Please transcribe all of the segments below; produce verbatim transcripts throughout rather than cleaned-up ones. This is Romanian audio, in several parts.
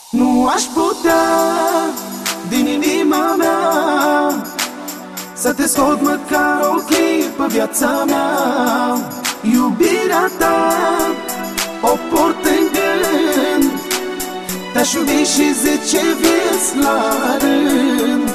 Nu aș putea din inima mea să te scot măcar o clipă viața mea. Iubirea ta o port în gând, te-aș iubi și zece vieți la rând.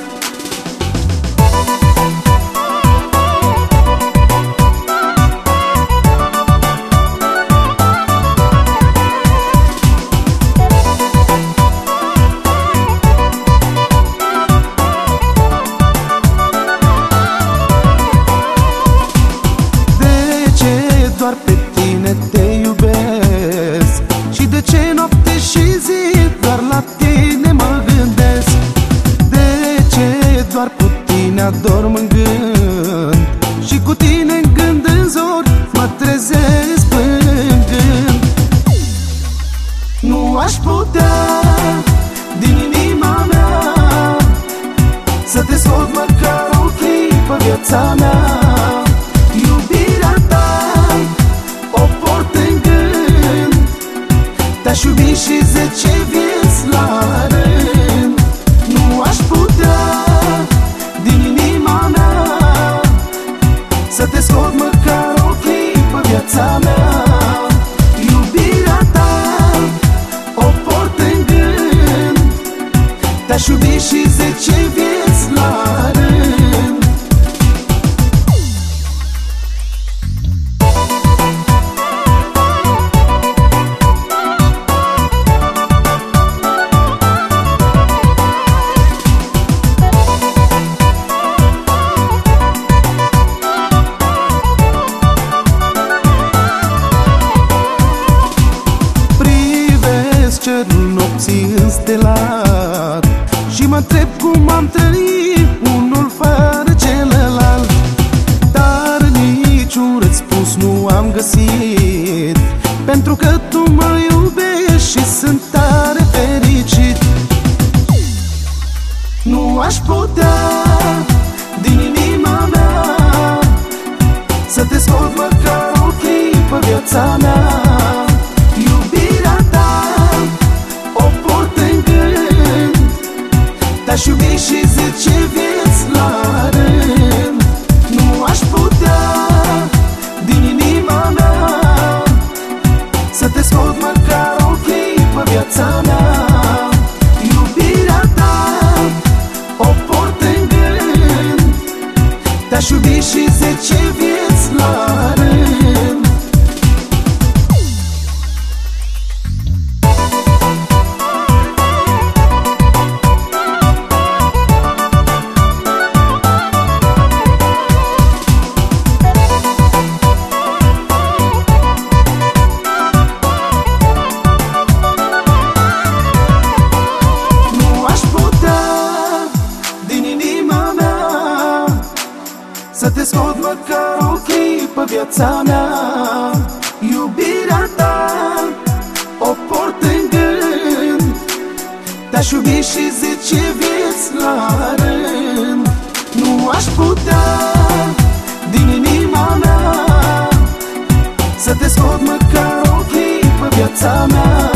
Doar pe tine te iubesc și de ce noapte și zi doar la tine mă gândesc. De ce doar cu tine adorm în gând și cu tine în gând în zor mă trezesc plângând. Nu aș putea din inima mea să te scot măcar o clipă viața mea. Te-aș iubi și zece vieți la rând. Nu aș putea din inima mea să te scot măcar o clipă viața mea. Iubirea ta o port în gând, te-aș iubi și zece vieți la rând. Cerul nopții înstelat și mă întreb cum am trăit unul fără celălalt. Dar niciun răspuns nu am găsit, pentru că tu mă iubești și sunt tare fericit. Nu aș putea din inima mea să te scot măcar o clipă viața mea. Te-aș iubi și zece vieți la rând. Nu aș putea din inima mea să te scot măcar o clipă viața mea. Iubirea ta o port în gând, te-aș iubi și zece vieți la rând. Să te scot măcar o clipă viața mea. Iubirea ta o port în gând, te-aș iubi și zece vieți la rând. Nu aș putea din inima mea să te scot măcar o clipă viața mea.